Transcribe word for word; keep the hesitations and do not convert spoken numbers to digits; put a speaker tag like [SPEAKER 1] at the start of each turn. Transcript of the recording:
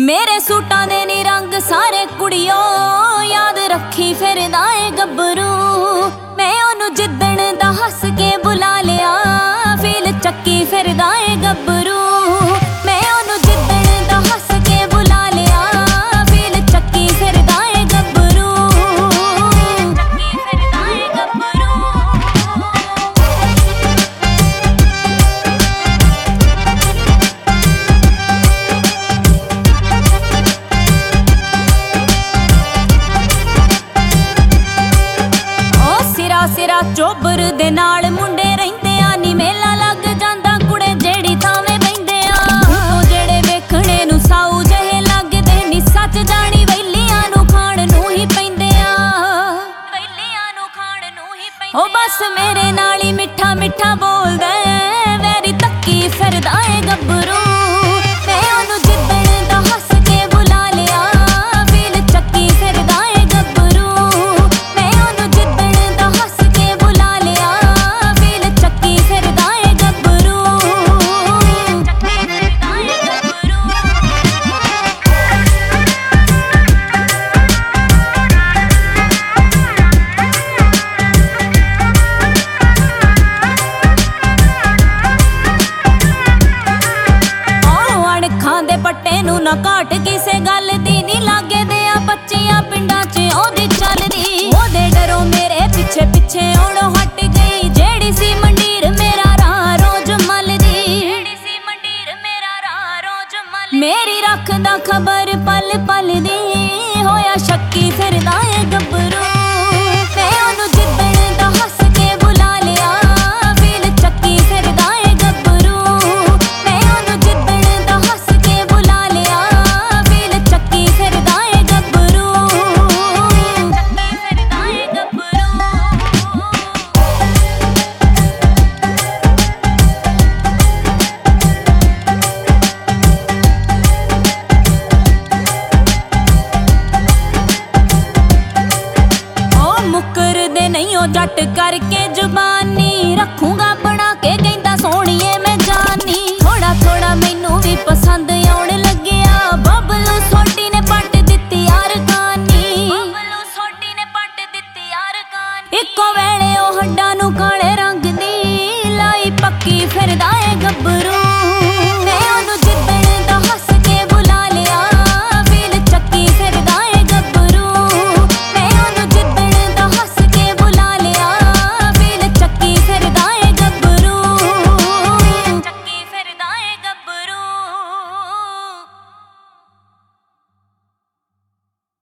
[SPEAKER 1] मेरे सूटां दे नी रंग सारे कुड़ियो याद रखी फिरदा ए गब्बरू। मैं ओनू जिद्दण दा हस के बुला लिया फील चक्की फिरदा ए गब्बरू। मैं ओनू जिद्दण दा हस के बुला लिया फील चक्की फिरदा ए गब्बरू। चक्की फिरदा ए गब्बरू। सिरा चोबर दे नाल मुंडे रहिंदे आ नी मेला लग जांदा कुड़े जेड़ी थावे बहिंदे आ। जेड़े वेखणे नू साऊ जहे लगदे नी सच जानी वैलियां नू खाण नू ही पैंदे आ। वैलियां नू खाण नू ही पैंदे ओ बस मेरे नाल ही मिठा मिठा बोलदा ऐ वैरी तक्की फिरदा ए गब्बरू। मैं ओनू जिद्दण दा हस के बुला लिया फील चक्की फिरदा ए गब्बरू। मैं ओनू जिद्दण दा हस के बुला लिया फील चक्की फिरदा ए गब्बरू। चक्की फिरदा ए गब्बरू। खांदे पट्टे नू ना घाट किसे गल दी नी लागे दे आ बच्चियां पिंडां च ओदी चलदी। ओदे डरो मेरे पिछे पिछे ओड़ो हट गई जेड़ी सी मंडीर मेरा राह रोज मलदी। जेड़ी सी मंडीर मेरा राह रोज मलदी। मेरी रखदा खबर पल पल दी होया शक्की फिरदा ए गब्बरू। मैं ओनू जिद्दण दा हस के बुला लिया फील चक्की फिरदा ए गब्बरू। मैं ओनू जिद्दण दा हस के बुला लिया फील चक्की फिरदा ए गब्बरू। चक्की फिरदा ए गब्बरू। ओ मुकर दे नहीं ओ जट करके जुबानी रखूंगा बना